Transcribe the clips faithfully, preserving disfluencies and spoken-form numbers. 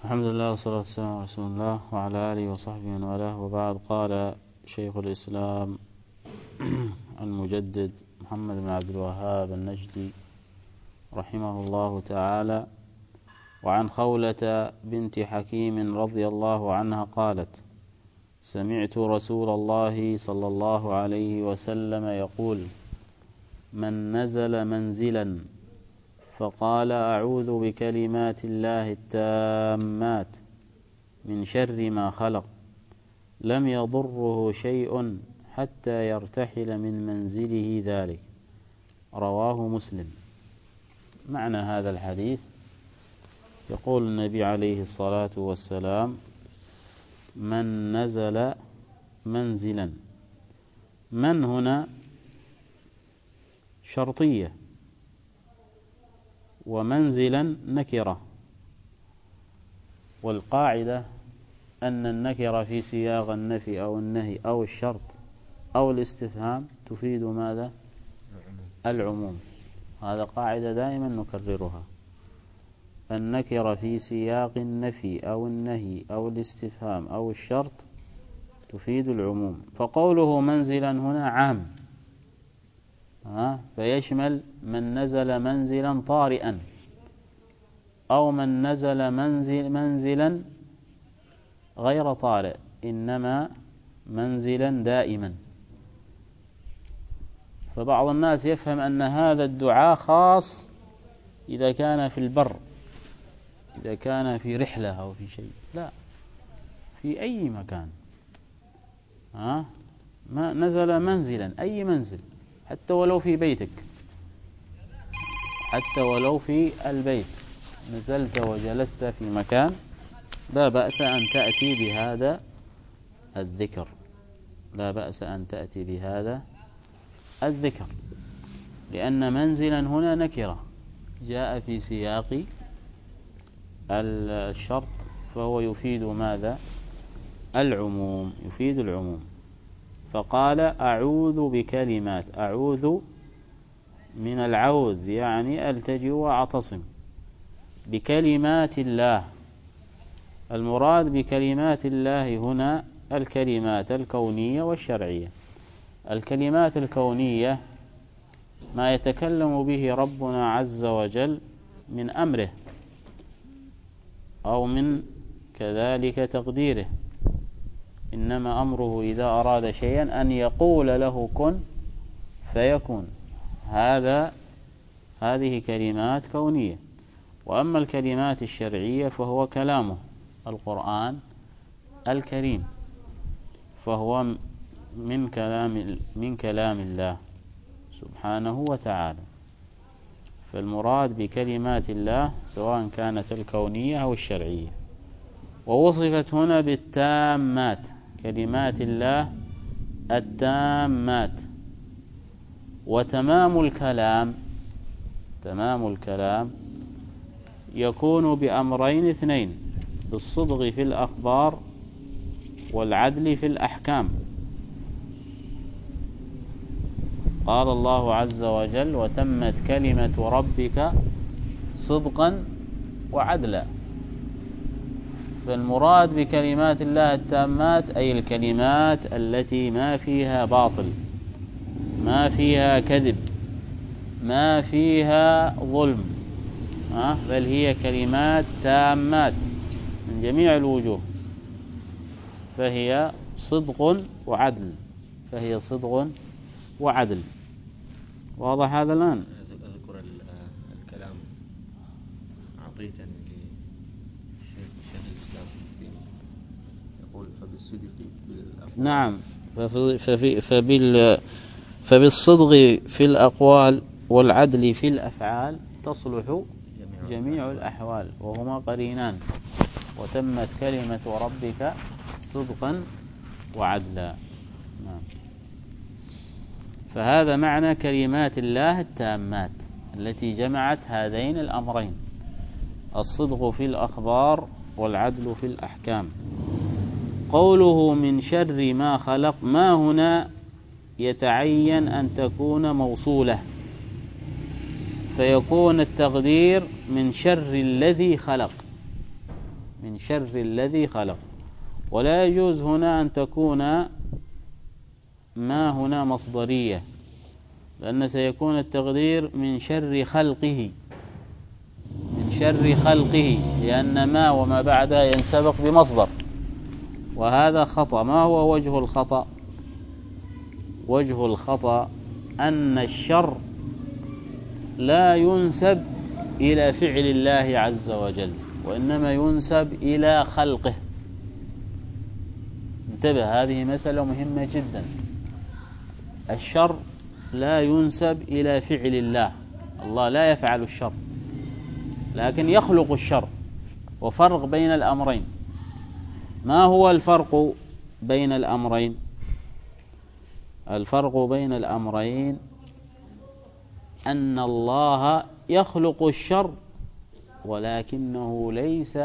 الحمد لله والصلاة والسلام على رسول الله وعلى آله وصحبه ومن والاه، وبعد. قال شيخ الإسلام المجدد محمد بن عبد الوهاب النجدي رحمه الله تعالى: وعن خولة بنت حكيم رضي الله عنها قالت: سمعت رسول الله صلى الله عليه وسلم يقول: من نزل منزلا فقال أعوذ بكلمات الله التامات من شر ما خلق لم يضره شيء حتى يرتحل من منزله ذلك. رواه مسلم. معنى هذا الحديث: يقول النبي عليه الصلاة والسلام: من نزل منزلا. من هنا شرطية، ومنزلا نكرة، والقاعدة أن النكرة في سياق النفي أو النهي أو الشرط أو الاستفهام تفيد ماذا؟ العموم. هذا قاعدة دائما نكررها: النكرة في سياق النفي أو النهي أو الاستفهام أو الشرط تفيد العموم. فقوله منزلا هنا عام، ها فيشمل من نزل منزلا طارئا، أو من نزل منزل منزلا غير طارئ، إنما منزلا دائما. فبعض الناس يفهم أن هذا الدعاء خاص إذا كان في البر، إذا كان في رحلة أو في شيء. لا، في أي مكان. ها ما نزل منزلا، أي منزل، حتى ولو في بيتك، حتى ولو في البيت نزلت وجلست في مكان، لا بأس أن تأتي بهذا الذكر، لا بأس أن تأتي بهذا الذكر، لأن منزلا هنا نكرة جاء في سياق الشرط، فهو يفيد ماذا؟ العموم، يفيد العموم. فقال: أعوذ بكلمات. أعوذ من العوذ، يعني ألتجئ وأعتصم بكلمات الله. المراد بكلمات الله هنا الكلمات الكونية والشرعية. الكلمات الكونية ما يتكلم به ربنا عز وجل من أمره أو من كذلك تقديره، إنما أمره إذا أراد شيئا أن يقول له كن فيكون. هذا هذه كلمات كونية. وأما الكلمات الشرعية فهو كلامه القرآن الكريم، فهو من كلام من كلام الله سبحانه وتعالى. فالمراد بكلمات الله سواء كانت الكونية أو الشرعية. ووصفت هنا بالتامات، كلمات الله التامات. وتمام الكلام، تمام الكلام يكون بأمرين اثنين: بالصدق في الأخبار والعدل في الأحكام. قال الله عز وجل: وتمت كلمة ربك صدقا وعدلا. فالمراد بكلمات الله التامات أي الكلمات التي ما فيها باطل، ما فيها كذب، ما فيها ظلم، أه؟ بل هي كلمات تامات من جميع الوجوه، فهي صدق وعدل، فهي صدق وعدل. واضح هذا الآن؟ أذكر الكلام عطية للشيخ الإسلام يقول: فبالصدق بالأقوال. نعم، ففي فبال فبالصدق في الأقوال والعدل في الأفعال تصلح جميع الأحوال، وهما قرينان: وتمت كلمة ربك صدقا وعدلا. نعم. فهذا معنى كلمات الله التامات التي جمعت هذين الأمرين: الصدق في الأخبار والعدل في الأحكام. قوله من شر ما خلق، ما هنا يتعين أن تكون موصولة، فيكون التقدير من شر الذي خلق، من شر الذي خلق. ولا يجوز هنا أن تكون ما هنا مصدرية، لأن سيكون التقدير من شر خلقه، من شر خلقه، لأن ما وما بعدها ينسبق بمصدر، وهذا خطأ. ما هو وجه الخطأ؟ وجه الخطأ أن الشر لا ينسب إلى فعل الله عز وجل، وإنما ينسب إلى خلقه. انتبه، هذه مسألة مهمة جدا. الشر لا ينسب إلى فعل الله، الله لا يفعل الشر، لكن يخلق الشر. وفرق بين الأمرين. ما هو الفرق بين الأمرين؟ الفرق بين الأمرين أن الله يخلق الشر، ولكنه ليس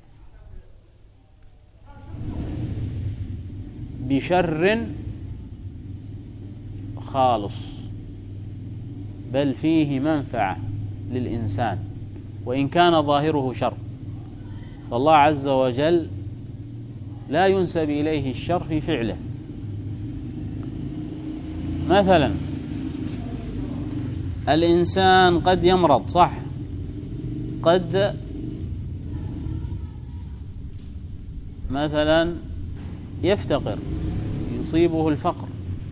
بشر خالص، بل فيه منفعة للإنسان وإن كان ظاهره شر. فالله عز وجل لا ينسب إليه الشر في فعله. مثلا الإنسان قد يمرض، صح؟ قد مثلا يفتقر، يصيبه الفقر،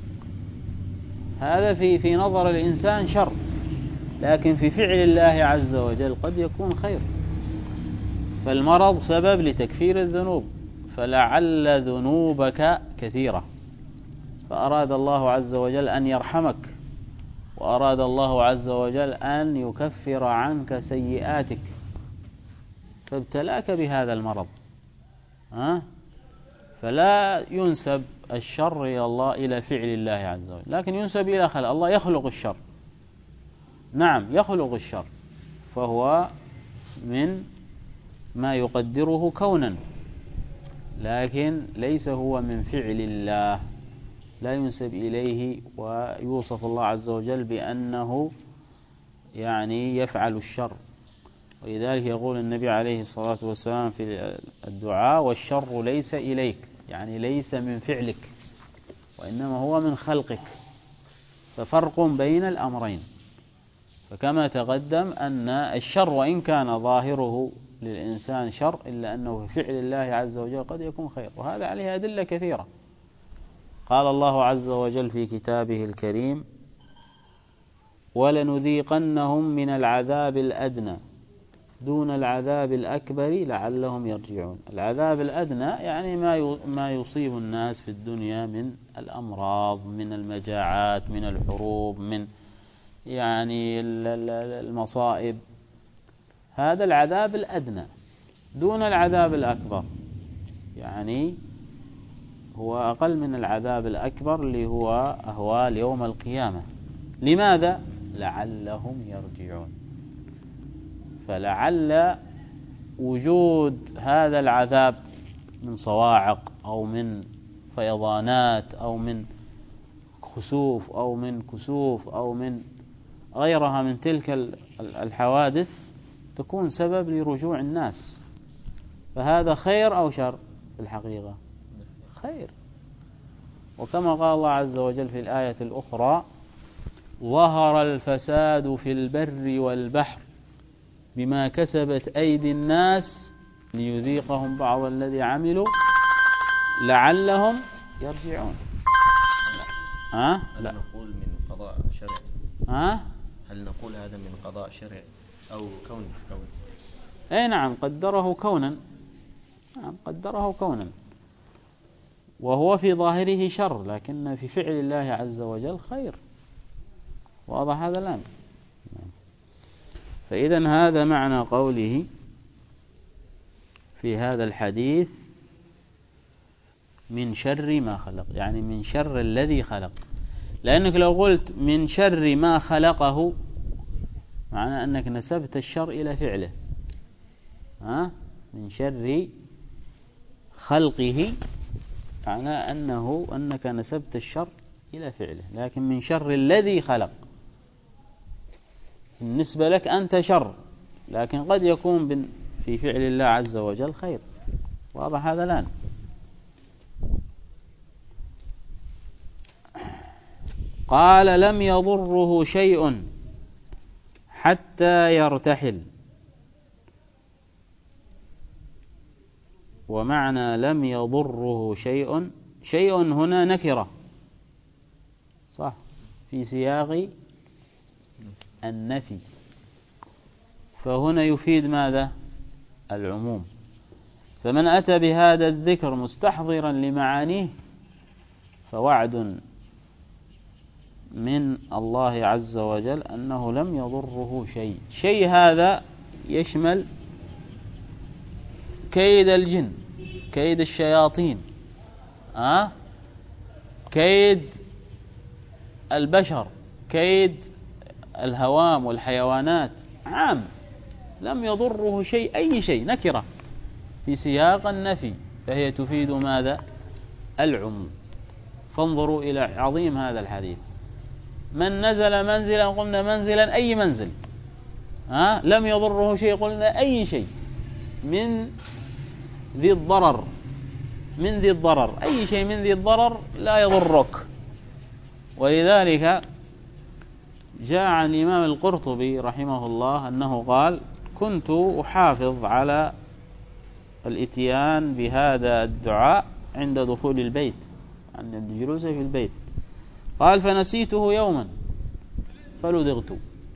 هذا في في نظر الإنسان شر، لكن في فعل الله عز وجل قد يكون خير. فالمرض سبب لتكفير الذنوب، فلعل ذنوبك كثيرة، فأراد الله عز وجل أن يرحمك، وأراد الله عز وجل أن يكفر عنك سيئاتك، فابتلاك بهذا المرض. ها؟ فلا ينسب الشر إلى الله إلى فعل الله عز وجل، لكن ينسب إلى خلق. الله يخلق الشر، نعم يخلق الشر، فهو من ما يقدره كونا، لكن ليس هو من فعل الله، لا ينسب إليه ويوصف الله عز وجل بأنه يعني يفعل الشر. ولذلك يقول النبي عليه الصلاة والسلام في الدعاء: والشر ليس إليك، يعني ليس من فعلك، وإنما هو من خلقك. ففرق بين الأمرين. فكما تقدم أن الشر وإن كان ظاهره للإنسان شر، إلا أنه في فعل الله عز وجل قد يكون خير، وهذا عليه أدلة كثيرة. قال الله عز وجل في كتابه الكريم: ولنذيقنهم من العذاب الأدنى دون العذاب الأكبر لعلهم يرجعون. العذاب الأدنى يعني ما ما يصيب الناس في الدنيا من الأمراض، من المجاعات، من الحروب، من يعني المصائب، هذا العذاب الأدنى دون العذاب الأكبر، يعني هو أقل من العذاب الأكبر اللي هو أهوال يوم القيامة. لماذا؟ لعلهم يرجعون. فلعل وجود هذا العذاب من صواعق أو من فيضانات أو من خسوف أو من كسوف أو من غيرها من تلك الحوادث تكون سبب لرجوع الناس. فهذا خير أو شر في الحقيقة؟ خير. وكما قال الله عز وجل في الآية الأخرى: ظهر الفساد في البر والبحر بما كسبت أيدي الناس ليذيقهم بعض الذي عملوا لعلهم يرجعون. ها؟ هل لا. نقول من قضاء شرعي؟ ها؟ هل نقول هذا من قضاء شرعي أو كون كون؟ أي نعم، قدره كونا. نعم قدره كونا، وهو في ظاهره شر، لكن في فعل الله عز وجل خير. واضح هذا الآن؟ فإذا هذا معنى قوله في هذا الحديث: من شر ما خلق، يعني من شر الذي خلق. لأنك لو قلت من شر ما خلقه، معنى أنك نسبت الشر إلى فعله. ها؟ من شر خلقه معنى أنه أنك نسبت الشر إلى فعله، لكن من شر الذي خلق بالنسبة لك أنت شر، لكن قد يكون في فعل الله عز وجل خير. واضح هذا الآن؟ قال لم يضره شيء حتى يرتحل. ومعنى لم يضره شيء، شيء هنا نكرة صح في سياق النفي، فهنا يفيد ماذا؟ العموم. فمن أتى بهذا الذكر مستحضرا لمعانيه فوعد من الله عز وجل أنه لم يضره شيء. شيء هذا يشمل كيد الجن، كيد الشياطين، أه؟ كيد البشر، كيد الهوام والحيوانات، عام. لم يضره شيء، أي شيء نكرة في سياق النفي، فهي تفيد ماذا؟ العموم. فانظروا إلى عظيم هذا الحديث. من نزل منزلا قلنا منزلا أي منزل، ها؟ أه؟ لم يضره شيء قلنا أي شيء من ذي الضرر، من ذي الضرر، أي شيء من ذي الضرر لا يضرك. ولذلك جاء عن الإمام القرطبي رحمه الله أنه قال: كنت أحافظ على الإتيان بهذا الدعاء عند دخول البيت، عند الجلوس في البيت. قال: فنسيته يوما فلدغت.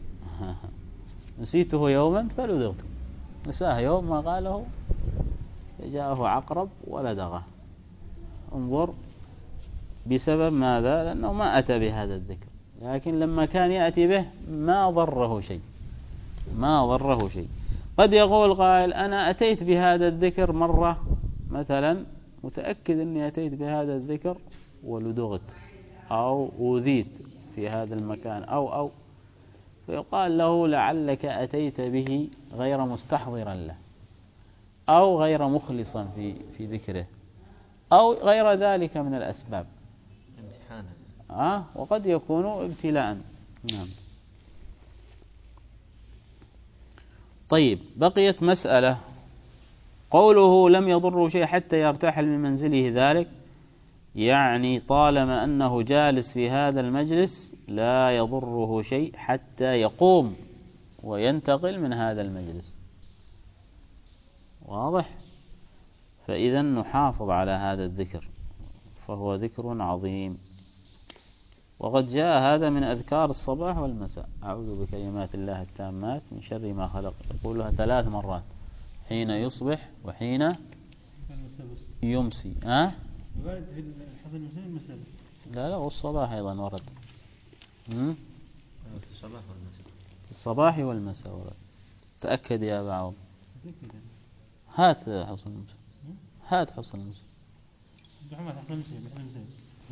نسيته يوما فلدغت، نساه يوم ما قاله جاءه عقرب ولدغه. انظر بسبب ماذا؟ لأنه ما أتى بهذا الذكر، لكن لما كان يأتي به ما ضره شيء، ما ضره شيء. قد يقول قائل: أنا أتيت بهذا الذكر مرة مثلا، متأكد أني أتيت بهذا الذكر ولدغت أو أوذيت في هذا المكان أو أو فيقال له: لعلك أتيت به غير مستحضرا له، أو غير مخلصا في في ذكره، أو غير ذلك من الأسباب. امتحانا. آه وقد يكون ابتلاء. نعم. طيب، بقيت مسألة. قوله لم يضره شيء حتى يرتحل من منزله ذلك، يعني طالما أنه جالس في هذا المجلس لا يضره شيء حتى يقوم وينتقل من هذا المجلس. واضح؟ فإذا نحافظ على هذا الذكر، فهو ذكر عظيم. وقد جاء هذا من أذكار الصباح والمساء: أعوذ بكلمات الله التامات من شر ما خلق، يقولها ثلاث مرات، حين يصبح وحين يمسي. أه؟ ورد في الحسن المسلم المساء بس. لا لا، والصباح أيضا ورد. م? في الصباح والمساء. الصباح والمساء ورد. تأكد يا أبا عوض. هات حسن المسلم، هات حسن المسلم. حسن المسلم، حسن المسلم.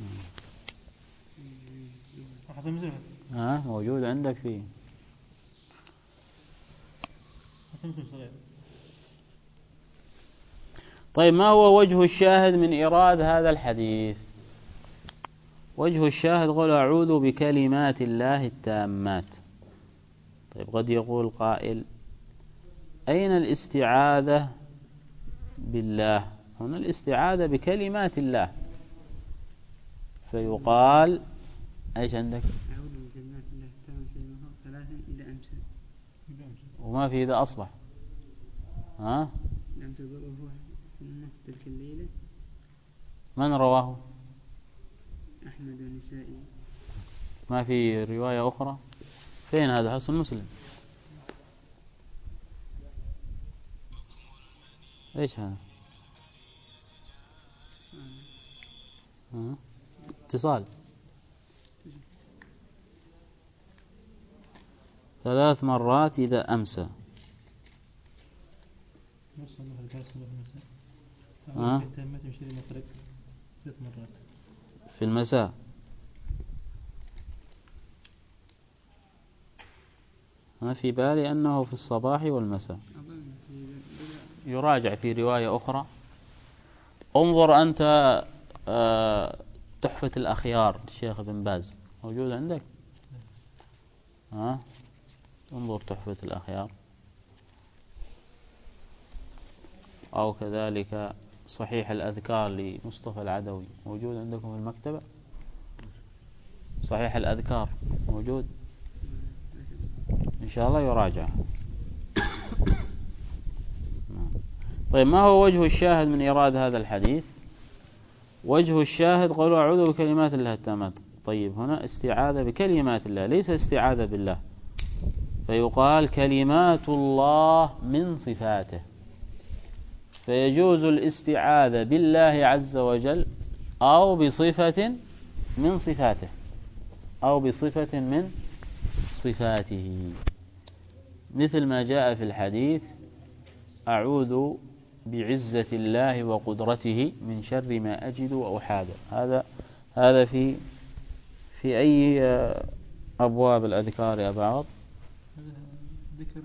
حسن المسلم. ها موجود عندك فيه. حسن المسلم صغير. طيب، ما هو وجه الشاهد من إيراد هذا الحديث؟ وجه الشاهد قول: أعوذ بكلمات الله التامات. طيب، قد يقول قائل: أين الاستعاذة بالله؟ هنا الاستعاذة بكلمات الله. فيقال ايش عندك؟ أعوذ بكلمات الله التامات ثلاثا إذا أمسى. وما في إذا أصبح. ها؟ لم تضره أمه تلك الليلة. من رواه؟ أحمد والنسائي. ما في رواية أخرى؟ فين هذا حسن مسلم؟ ايش هذا؟ ها؟ اتصال. ثلاث مرات إذا أمسى. ها؟ في المساء. أنا في بالي أنه في الصباح والمساء. يراجع في رواية أخرى. انظر أنت تحفة الأخيار الشيخ ابن باز موجود عندك؟ ها؟ انظر تحفة الأخيار، أو كذلك صحيح الأذكار لمصطفى العدوي موجود عندكم في المكتبة؟ صحيح الأذكار موجود؟ إن شاء الله يراجع. طيب ما هو وجه الشاهد من إيراد هذا الحديث؟ وجه الشاهد قالوا أعوذ بكلمات الله التامات. طيب هنا استعاذة بكلمات الله ليس استعاذة بالله، فيقال كلمات الله من صفاته، فيجوز الاستعاذة بالله عز وجل أو بصفة من صفاته أو بصفة من صفاته، مثل ما جاء في الحديث أعوذ بعزة الله وقدرته من شر ما أجد وأحاذر. هذا هذا في في أي أبواب الأذكار يا بعض؟ ذكر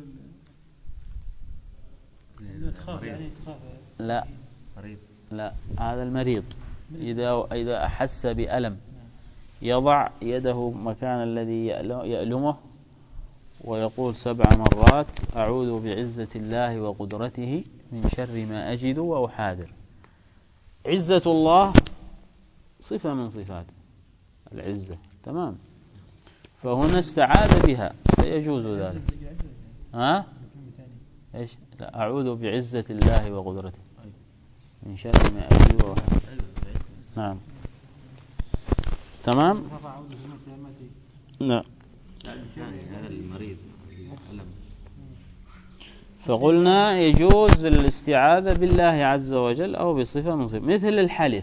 ال تخاف يعني تخاف. لا مريض. لا هذا المريض إذا إذا أحس بألم يضع يده مكان الذي يألمه ويقول سبع مرات أعوذ بعزة الله وقدرته من شر ما أجد وأحاذر. عزة الله صفة من صفاته العزة، تمام، فهنا استعاذ بها فيجوز ذلك. ها ايش؟ لا أعوذ بعزة الله وقدرته من شر ما أجد وأحاذر. نعم تمام. نعم. هذا المريض. فقلنا يجوز الاستعاذة بالله عز وجل أو بصفة من صفة، مثل الحلف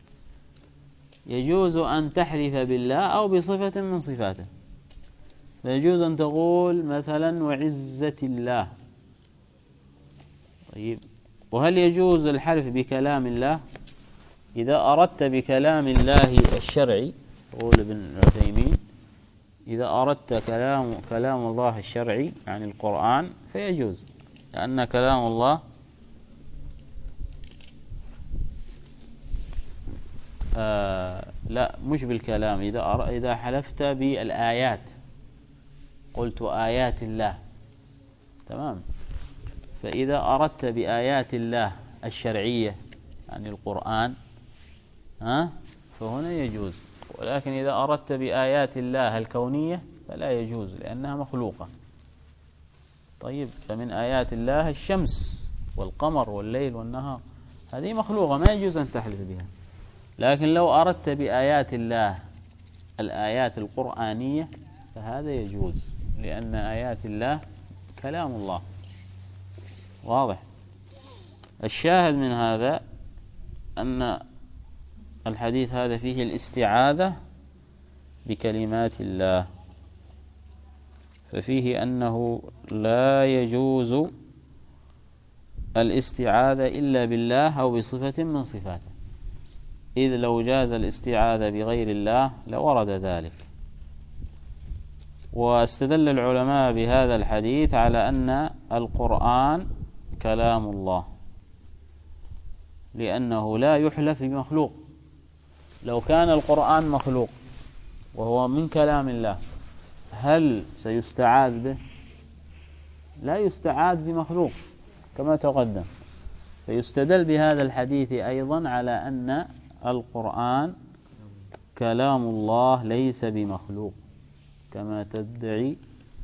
يجوز أن تحلف بالله أو بصفة من صفاته، فيجوز أن تقول مثلا وعزة الله. طيب وهل يجوز الحلف بكلام الله؟ إذا أردت بكلام الله الشرعي، يقول ابن عثيمين إذا أردت كلام كلام الله الشرعي يعني القرآن فيجوز، لأن كلام الله آه لا مش بالكلام. إذا إذا حلفت بالآيات قلت آيات الله، تمام، فإذا أردت بآيات الله الشرعية يعني القرآن ها فهنا يجوز، ولكن إذا أردت بآيات الله الكونية فلا يجوز لأنها مخلوقة. طيب فمن آيات الله الشمس والقمر والليل والنهار، هذه مخلوقة ما يجوز أن تحلف بها. لكن لو أردت بآيات الله الآيات القرآنية فهذا يجوز، لأن آيات الله كلام الله. واضح؟ الشاهد من هذا أن الحديث هذا فيه الاستعاذة بكلمات الله، ففيه أنه لا يجوز الاستعاذة إلا بالله أو بصفة من صفاته، إذ لو جاز الاستعاذة بغير الله لورد ذلك. واستدل العلماء بهذا الحديث على أن القرآن كلام الله، لأنه لا يحلف بمخلوق. لو كان القرآن مخلوق وهو من كلام الله هل سيستعاذ به؟ لا يستعاذ بمخلوق كما تقدم. فيستدل بهذا الحديث أيضا على أن القرآن كلام الله ليس بمخلوق كما تدعي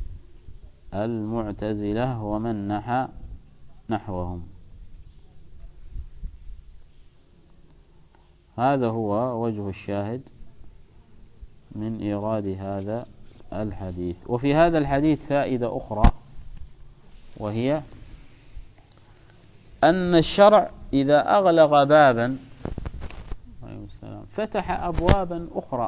المعتزلة ومن نحى نحوهم. هذا هو وجه الشاهد من إيراد هذا الحديث. وفي هذا الحديث فائدة أخرى، وهي أن الشرع إذا أغلق بابا فتح أبوابا أخرى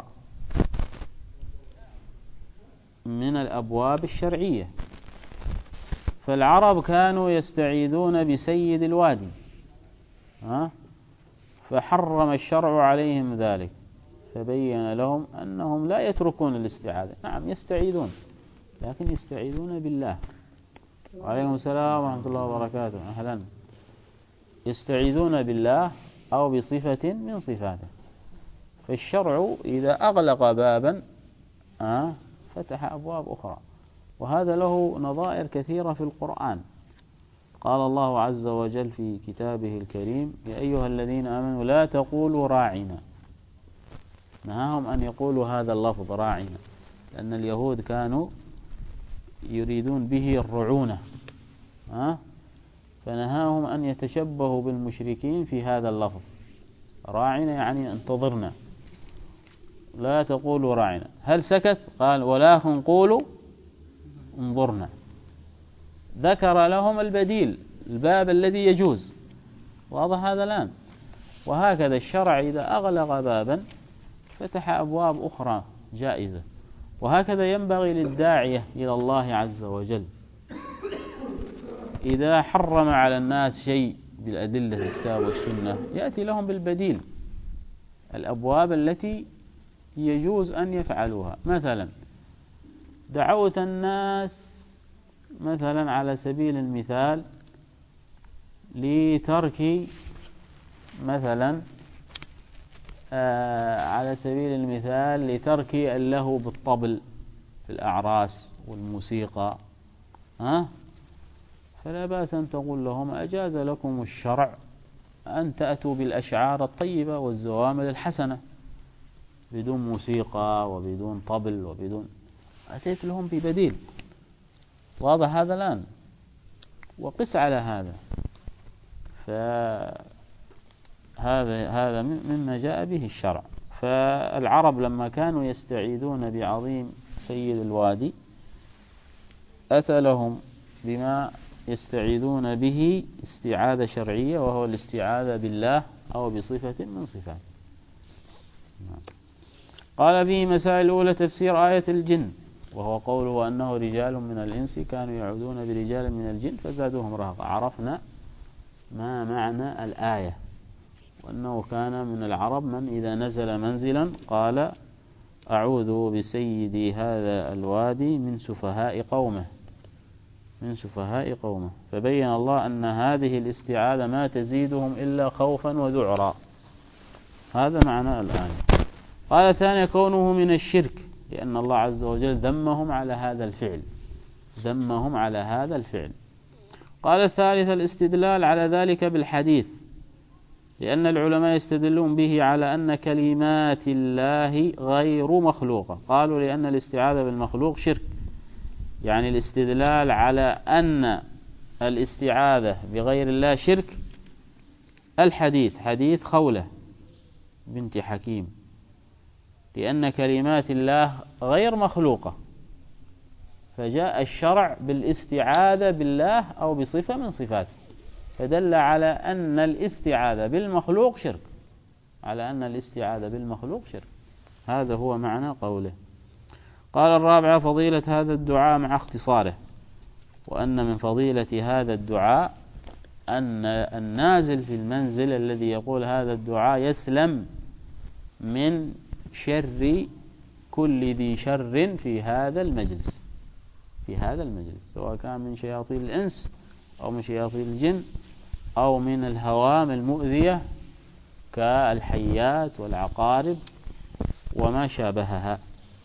من الأبواب الشرعية. فالعرب كانوا يستعيذون بسيد الوادي، ها؟ فحرم الشرع عليهم ذلك، فبين لهم أنهم لا يتركون الاستعاذة. نعم يستعيذون، لكن يستعيذون بالله. وعليكم السلام ورحمة الله وبركاته، أهلا. يستعيذون بالله أو بصفة من صفاته. فالشرع إذا أغلق بابا آه فتح أبواب أخرى، وهذا له نظائر كثيرة في القرآن. قال الله عز وجل في كتابه الكريم: يا أيها الذين آمنوا لا تقولوا راعنا. نهاهم أن يقولوا هذا اللفظ راعنا، لأن اليهود كانوا يريدون به الرعونة، ها؟ فنهاهم أن يتشبهوا بالمشركين في هذا اللفظ. راعنا يعني انتظرنا، لا تقولوا راعنا. هل سكت؟ قال: ولكن قولوا انظرنا. ذكر لهم البديل، الباب الذي يجوز. واضح هذا الآن؟ وهكذا الشرع إذا أغلق بابا فتح أبواب أخرى جائزة. وهكذا ينبغي للداعية إلى الله عز وجل إذا حرم على الناس شيء بالأدلة الكتاب والسنة يأتي لهم بالبديل، الأبواب التي يجوز أن يفعلوها. مثلا دعوت الناس مثلا على سبيل المثال لترك مثلا آه على سبيل المثال لترك اللهو بالطبل في الأعراس والموسيقى، ها؟ فلا بأس أن تقول لهم: أجاز لكم الشرع أن تأتوا بالأشعار الطيبة والزوامل الحسنة بدون موسيقى وبدون طبل وبدون. أتيت لهم ببديل. واضح هذا الآن؟ وقس على هذا. فهذا هذا مما جاء به الشرع. فالعرب لما كانوا يستعيذون بعظيم سيد الوادي أتى لهم بما يستعيذون به استعاذة شرعية، وهو الاستعاذة بالله أو بصفة من صفات. قال فيه مسائل الأولى: تفسير آية الجن، وهو قوله أنه رجال من الإنس كانوا يعودون برجال من الجن فزادوهم رهقا. عرفنا ما معنى الآية، وأنه كان من العرب من إذا نزل منزلا قال: أعوذ بسيدي هذا الوادي من سفهاء قومه من سفهاء قومه فبين الله أن هذه الاستعاذة ما تزيدهم إلا خوفا وذعرا. هذا معنى الآية. قال ثانيا: كونه من الشرك، لأن الله عز وجل ذمهم على هذا الفعل ذمهم على هذا الفعل. قال الثالث: الاستدلال على ذلك بالحديث، لأن العلماء يستدلون به على أن كلمات الله غير مخلوقة. قالوا لأن الاستعاذة بالمخلوق شرك، يعني الاستدلال على أن الاستعاذة بغير الله شرك. الحديث حديث خولة بنت حكيم، لأن كلمات الله غير مخلوقة، فجاء الشرع بالاستعاذة بالله أو بصفة من صفاته، فدل على أن الاستعاذة بالمخلوق شرك على أن الاستعاذة بالمخلوق شرك. هذا هو معنى قوله. قال الرابعة: فضيلة هذا الدعاء مع اختصاره، وأن من فضيلة هذا الدعاء أن النازل في المنزل الذي يقول هذا الدعاء يسلم من شر كل ذي شر في هذا المجلس في هذا المجلس سواء كان من شياطين الإنس أو من شياطين الجن أو من الهوام المؤذية كالحيات والعقارب وما شابهها.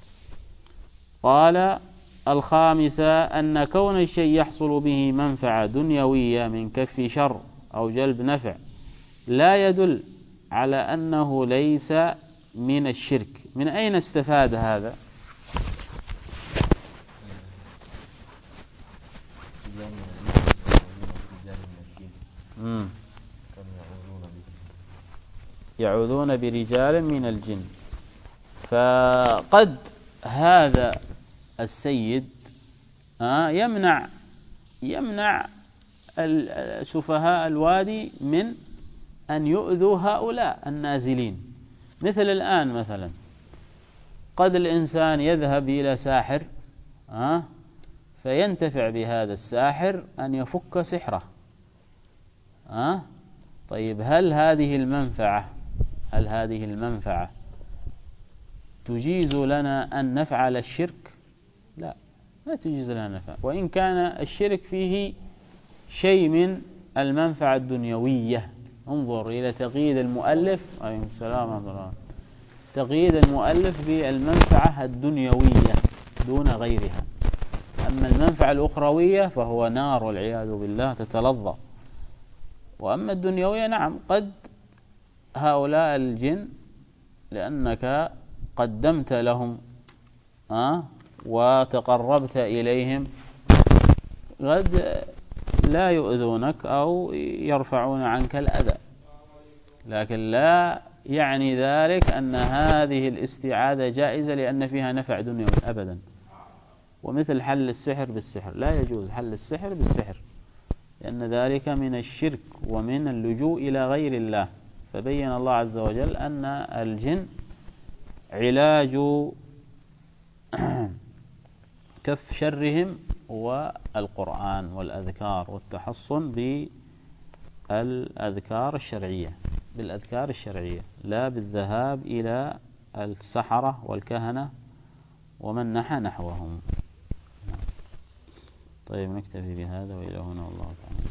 قال الخامسة: أن كون الشيء يحصل به منفعة دنيوية من كف شر أو جلب نفع لا يدل على أنه ليس من الشرك. من أين استفاد هذا؟ مم. يعوذون برجال من الجن. فقد هذا السيد يمنع يمنع سفهاء الوادي من أن يؤذوا هؤلاء النازلين. مثل الآن مثلا قد الإنسان يذهب إلى ساحر فينتفع بهذا الساحر أن يفك سحره. طيب هل هذه المنفعة هل هذه المنفعة تجيز لنا أن نفعل الشرك؟ لا، لا تجيز لنا نفعل، وإن كان الشرك فيه شيء من المنفعة الدنيوية. انظر إلى تقييد المؤلف عليه السلام عليكم تقييد المؤلف بالمنفعة الدنيوية دون غيرها. أما المنفعة الأخروية فهو نار والعياذ بالله تتلظى. وأما الدنيوية نعم قد هؤلاء الجن لأنك قدمت لهم أه وتقربت إليهم قد لا يؤذونك أو يرفعون عنك الأذى، لكن لا يعني ذلك أن هذه الاستعاذة جائزة لأن فيها نفع دنيوي أبدا. ومثل حل السحر بالسحر، لا يجوز حل السحر بالسحر لأن ذلك من الشرك ومن اللجوء إلى غير الله. فبين الله عز وجل أن الجن علاج كف شرهم والقرآن والأذكار والتحصن بالأذكار الشرعية بالأذكار الشرعية لا بالذهاب إلى السحرة والكهنة ومن نحى نحوهم. طيب نكتفي بهذا وإلى هنا والله تعالى.